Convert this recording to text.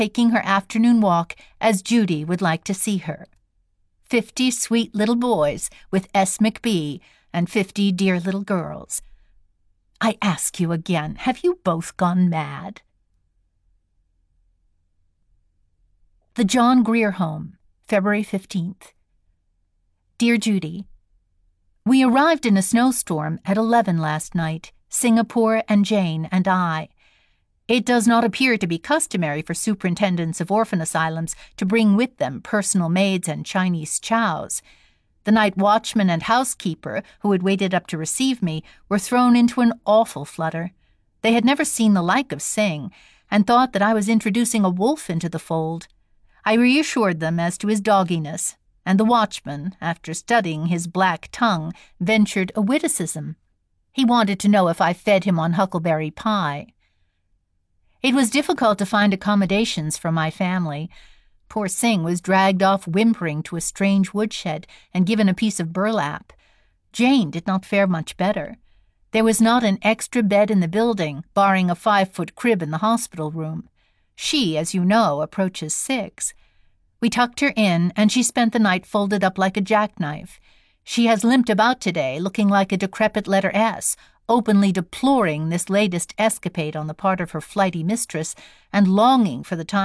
taking her afternoon walk as Judy would like to see her. 50 sweet little boys with S. McBee and 50 dear little girls. I ask you again, have you both gone mad? The John Grier Home, February 15th. Dear Judy, we arrived in a snowstorm at 11 last night, Singapore and Jane and I. It does not appear to be customary for superintendents of orphan asylums to bring with them personal maids and Chinese chows. The night watchman and housekeeper, who had waited up to receive me, were thrown into an awful flutter. They had never seen the like of Sing, and thought that I was introducing a wolf into the fold. I reassured them as to his dogginess, and the watchman, after studying his black tongue, ventured a witticism. He wanted to know if I fed him on huckleberry pie. It was difficult to find accommodations for my family. Poor Sing was dragged off whimpering to a strange woodshed and given a piece of burlap. Jane did not fare much better. There was not an extra bed in the building, barring a 5-foot crib in the hospital room. She, as you know, approaches 6. We tucked her in, and she spent the night folded up like a jackknife. She has limped about today, looking like a decrepit letter S, openly deploring this latest escapade on the part of her flighty mistress, and longing for the time